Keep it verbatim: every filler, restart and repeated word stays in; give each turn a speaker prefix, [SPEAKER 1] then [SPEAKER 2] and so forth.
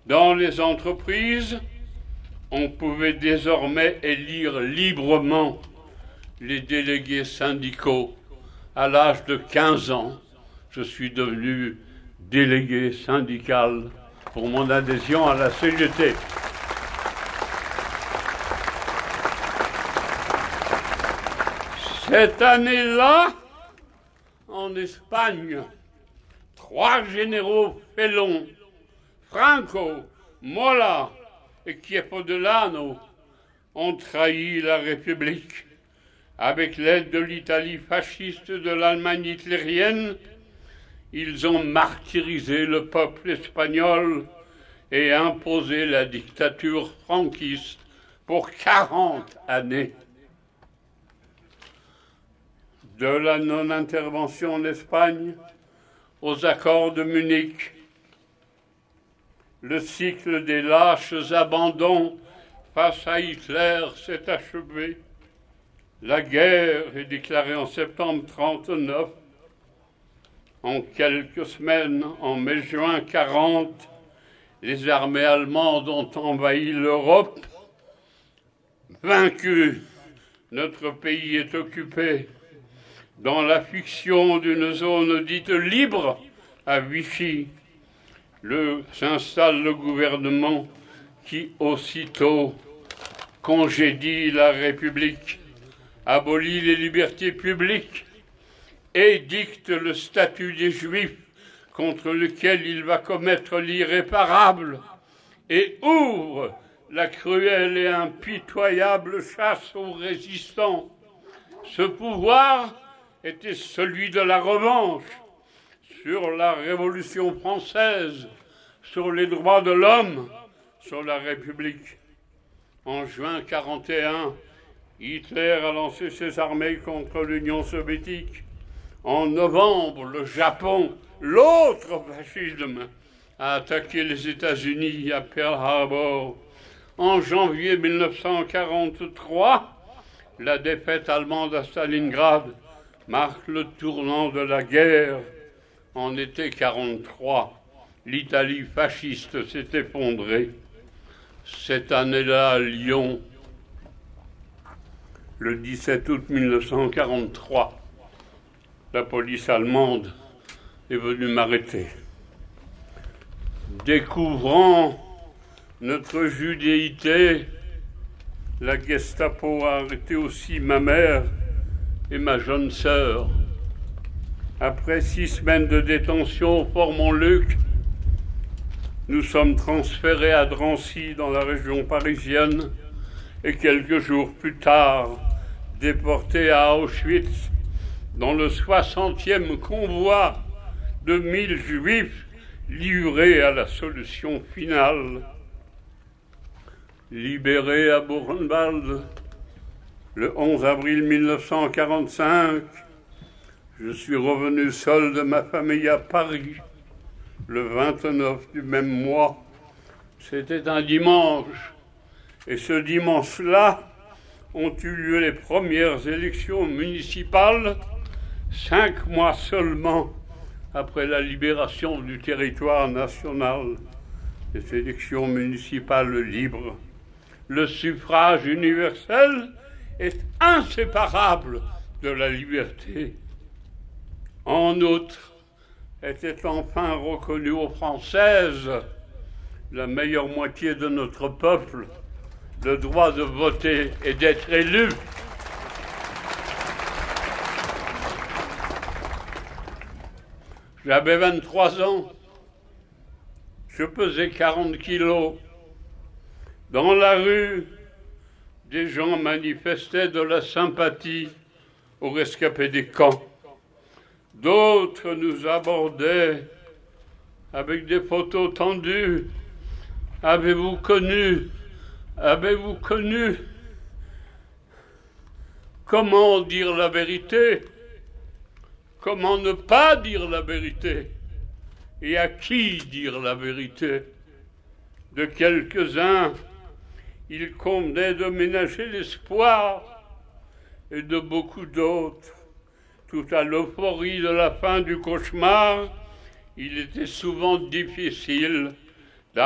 [SPEAKER 1] Dans les entreprises, on pouvait désormais élire librement les délégués syndicaux. À l'âge de quinze ans, je suis devenu délégué syndical pour mon adhésion à la C G T. Cette année-là, en Espagne, trois généraux félons, Franco, Mola et Chiepo-Delano, ont trahi la République. Avec l'aide de l'Italie fasciste de l'Allemagne hitlérienne, ils ont martyrisé le peuple espagnol et imposé la dictature franquiste pour quarante années. De la non-intervention en Espagne aux accords de Munich, le cycle des lâches abandons face à Hitler s'est achevé. La guerre est déclarée en septembre trente-neuf. En quelques semaines, en mai-juin quarante, les armées allemandes ont envahi l'Europe. Vaincu, notre pays est occupé dans la fiction d'une zone dite libre à Vichy. Le, s'installe le gouvernement qui aussitôt congédie la République, abolit les libertés publiques et dicte le statut des Juifs contre lequel il va commettre l'irréparable et ouvre la cruelle et impitoyable chasse aux résistants. Ce pouvoir était celui de la revanche sur la Révolution française, sur les droits de l'homme, sur la République. En juin quarante et un, Hitler a lancé ses armées contre l'Union soviétique. En novembre, le Japon, l'autre fascisme, a attaqué les États-Unis à Pearl Harbor. En janvier mille neuf cent quarante-trois, la défaite allemande à Stalingrad marque le tournant de la guerre. En été quarante-trois, l'Italie fasciste s'est effondrée. Cette année-là, à Lyon, le dix-sept août mille neuf cent quarante-trois, la police allemande est venue m'arrêter. Découvrant notre judéité, la Gestapo a arrêté aussi ma mère et ma jeune sœur. Après six semaines de détention au Fort Montluc, nous sommes transférés à Drancy, dans la région parisienne, et quelques jours plus tard, déportés à Auschwitz, dans le soixantième convoi de mille juifs livrés à la solution finale. Libéré à Buchenwald le onze avril mille neuf cent quarante-cinq, je suis revenu seul de ma famille à Paris le vingt-neuf du même mois. C'était un dimanche, et ce dimanche-là ont eu lieu les premières élections municipales, cinq mois seulement après la libération du territoire national. Les élections municipales libres. Le suffrage universel est inséparable de la liberté. En outre, était enfin reconnue aux Françaises, la meilleure moitié de notre peuple, le droit de voter et d'être élu. J'avais vingt-trois ans, je pesais quarante kilos. Dans la rue, des gens manifestaient de la sympathie aux rescapés des camps. D'autres nous abordaient avec des photos tendues. Avez-vous connu Avez-vous connu Comment dire la vérité? Comment ne pas dire la vérité? Et à qui dire la vérité? De quelques-uns, il convenait de ménager l'espoir, et de beaucoup d'autres, tout à l'euphorie de la fin du cauchemar, il était souvent difficile